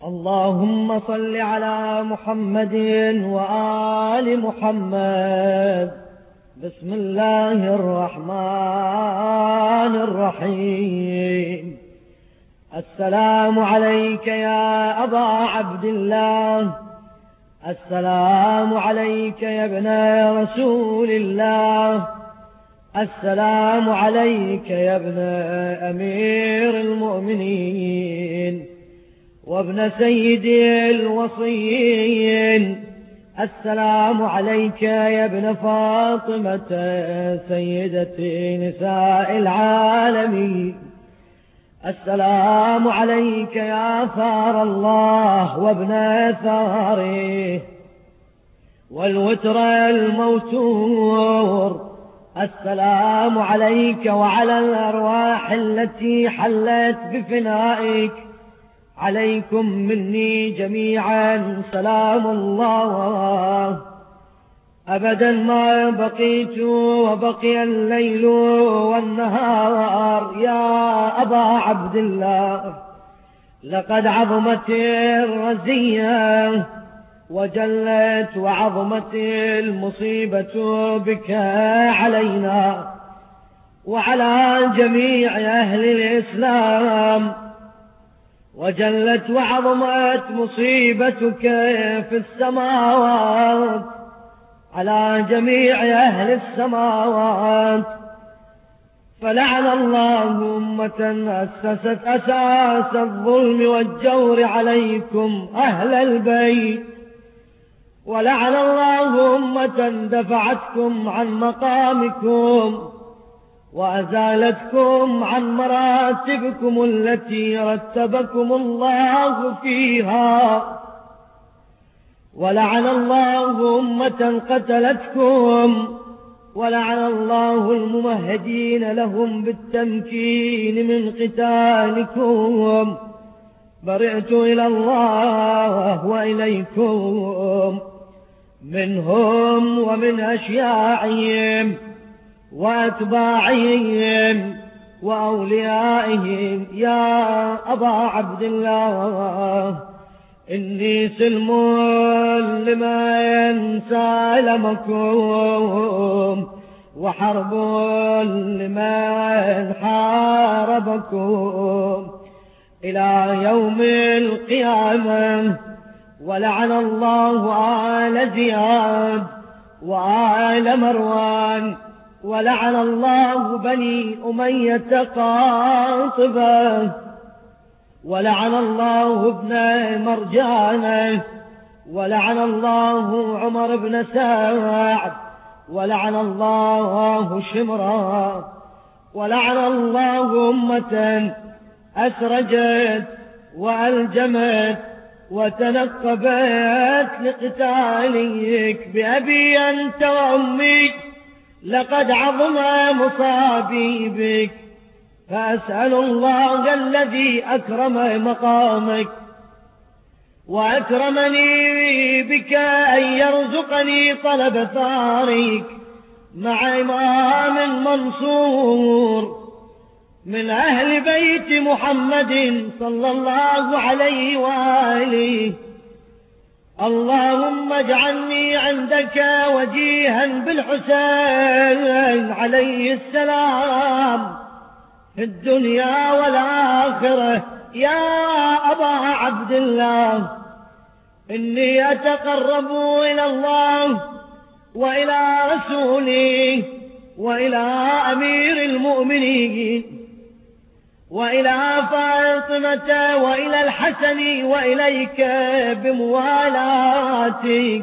اللهم صل على محمد وآل محمد. بسم الله الرحمن الرحيم. السلام عليك يا أبا عبد الله، السلام عليك يا ابن رسول الله، السلام عليك يا ابن أمير المؤمنين وابن سيد الوصيين، السلام عليك يا ابن فاطمة سيدة نساء العالمين، السلام عليك يا ثار الله وابن ثاره والوتر الموتور، السلام عليك وعلى الأرواح التي حلت بفنائك، عليكم مني جميعا سلام الله. أبدا ما بقيت وبقي الليل والنهار يا أبا عبد الله، لقد عظمت الرزية وجلت وعظمت المصيبة بك علينا وعلى جميع أهل الإسلام، وجلت وعظمت مصيبتك في السماوات على جميع أهل السماوات، فلعن الله أمة أسست أساس الظلم والجور عليكم أهل البيت، ولعن الله أمة دفعتكم عن مقامكم وأزالتكم عن مراتبكم التي رتبكم الله فيها، ولعن الله أمة قتلتكم، ولعن الله الممهدين لهم بالتمكين من قتالكم. برئت إلى الله وإليكم منهم ومن أشياعهم وأتباعهم وأوليائهم يا أبا عبد الله، إني سلم لمن سالمكم وحرب لمن حاربكم إلى يوم القيامة. ولعن الله آل زياد وآل مروان، ولعن الله بني أمية قاطبة، ولعن الله ابن مرجانة، ولعن الله عمر بن سعد، ولعن الله شمرا، ولعن الله أمة أسرجت وألجمت وتنقبت لقتالك بأبي أنت وأمي، لقد عظم مصابي بك، فأسأل الله الذي أكرم مقامك وأكرمني بك أن يرزقني طلب ثارك مع إمام منصور من أهل بيت محمد صلى الله عليه وآله. اللهم اجعلني عندك وجيها بالحسين عليه السلام في الدنيا والآخرة يا أبا عبد الله. إني أتقرب إلى الله وإلى رسوله وإلى أمير المؤمنين وإلى فاطمة وإلى الحسن وإليك بموالاتك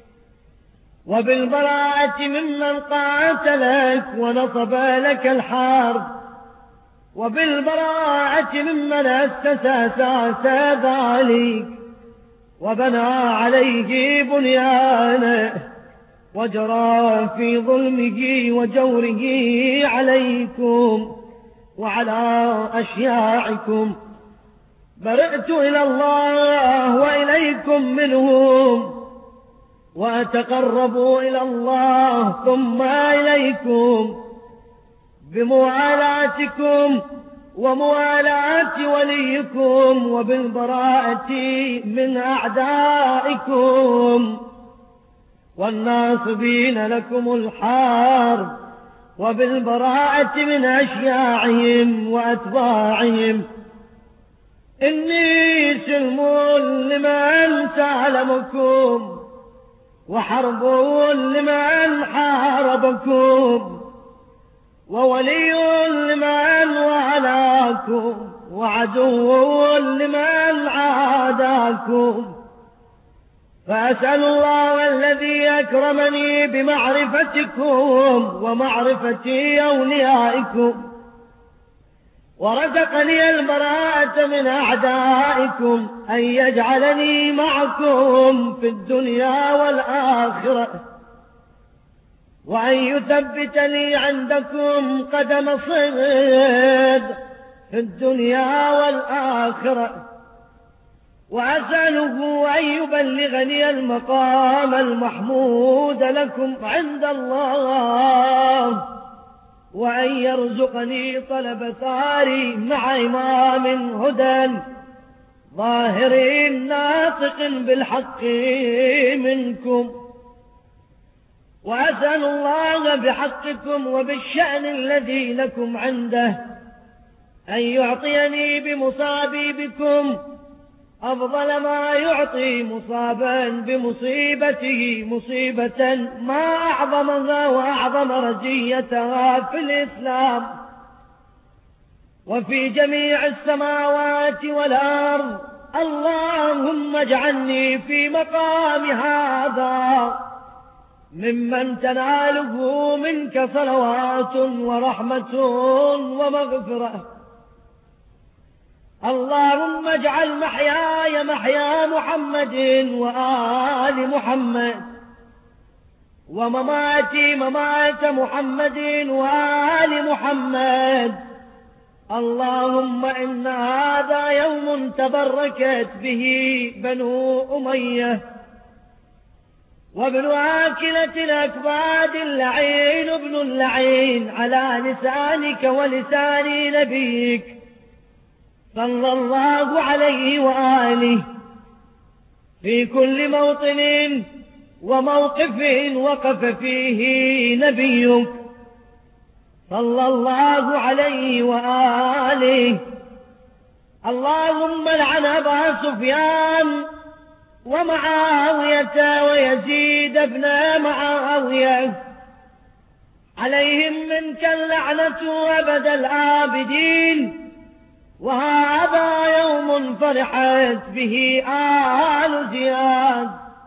وبالبراءة ممن قاتلك ونصب لك الحرب، وبالبراءة ممن أسس أساس ذلك وبنى عليه بنيانه وجرى في ظلمه وجوره عليكم وعلى أشياعكم. برئت إلى الله وإليكم منهم وأتقرب إلى الله ثم إليكم بموالاتكم وموالاة وليكم وبالبراءة من أعدائكم والناصبين لكم الحرب وبالبراءة من أشياعهم وأتباعهم. إني سلم لمن سالمكم وحرب لمن حاربكم وولي لمن والاكم وعدو لمن عاداكم. فأسأل الله الذي أكرمني بمعرفتكم ومعرفة أوليائكم ورزقني البراءة من أعدائكم أن يجعلني معكم في الدنيا والآخرة وأن يثبت لي عندكم قدم صدق في الدنيا والآخرة. وأسأله أن يبلغني المقام المحمود لكم عند الله وأن يرزقني طلب ثاري مع إمام هدى ظاهر ناطق بالحق منكم. وأسأل الله بحقكم وبالشأن الذي لكم عنده أن يعطيني بمصابي بكم أفضل ما يعطي مصابا بمصيبته مصيبة ما أعظمها وأعظم رجيتها في الإسلام وفي جميع السماوات والأرض. اللهم اجعلني في مقام هذا ممن تناله منك صلوات ورحمة ومغفرة. اللهم اجعل محياي محيا محمد وآل محمد ومماتي ممات محمد وآل محمد. اللهم إن هذا يوم تبركت به بنو أمية وابن آكلة الأكباد اللعين ابن اللعين على لسانك ولسان نبيك صلى الله عليه وآله في كل موطن وموقف وقف فيه نبيك صلى الله عليه وآله. اللهم لعن أبا سفيان ومعاوية ويزيد بن معاوية عليهم منك اللعنة أبد الآبدين. وهذا يوم فرحت به آل زياد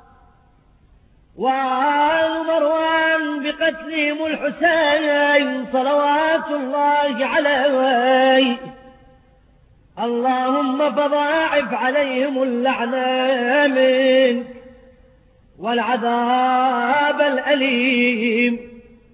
وآل مروان بقتلهم الحسين صلوات الله عليه. اللهم فضاعف عليهم اللعنة منك والعذاب الأليم.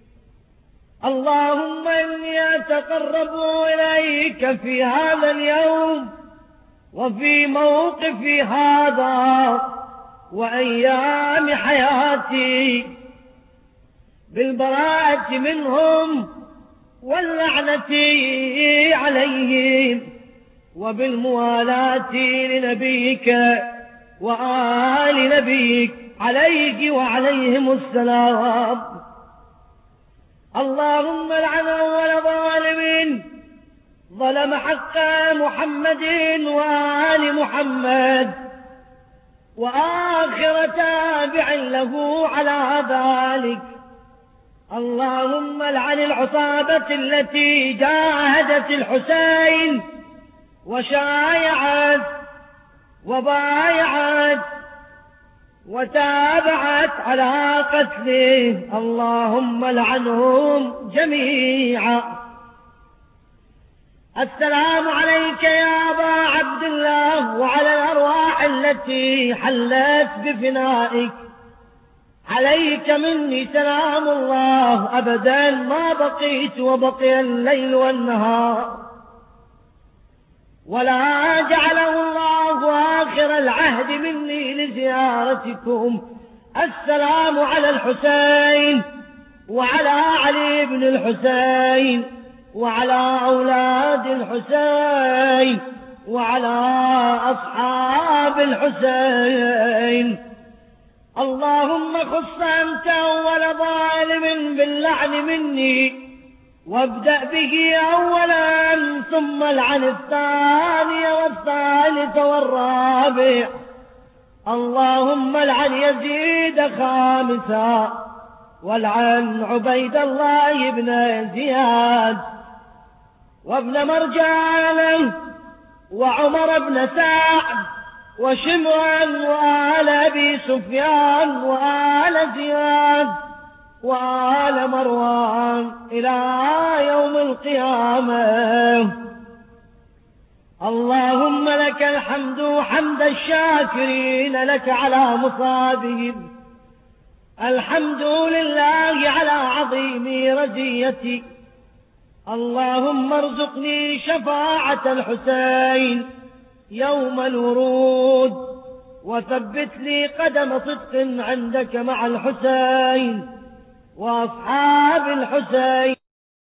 اللهم إني أتقرب إليك في هذا اليوم وفي موقفي هذا وأيام حياتي بالبراءة منهم واللعنة عليهم وبالموالاة لنبيك وآل نبيك عليك وعليهم السلام. اللهم لعن أول ظالم ظلم حق محمد وآل محمد وآخر تابع له على ذلك. اللهم لعن العصابة التي جاهدت الحسين وشايعت وبايعت وتابعت على قتله. اللهم لعنهم جميعا. السلام عليك يا أبا عبد الله وعلى الأرواح التي حلت بفنائك. عليك مني سلام الله أبدا ما بقيت وبقي الليل والنهار ولا جعله الله آخر العهد مني لزيارتكم. السلام على الحسين وعلى علي بن الحسين وعلى أولاد الحسين وعلى أصحاب الحسين. اللهم خص أنت أول ظالم باللعن مني، وابدأ به أولا ثم العن الثاني والثالث والرابع. اللهم العن يزيد خامسا، والعن عبيد الله بن زياد وابن مرجان وعمر بن سعد وشمرا وآل أبي سفيان وآل زياد وآل مروان إلى يوم القيامة. اللهم لك الحمد حمد الشاكرين لك على مصابهم، الحمد لله على عظيم رزيتي. اللهم ارزقني شفاعة الحسين يوم الورود، وثبت لي قدم صدق عندك مع الحسين وأصحاب الحسين.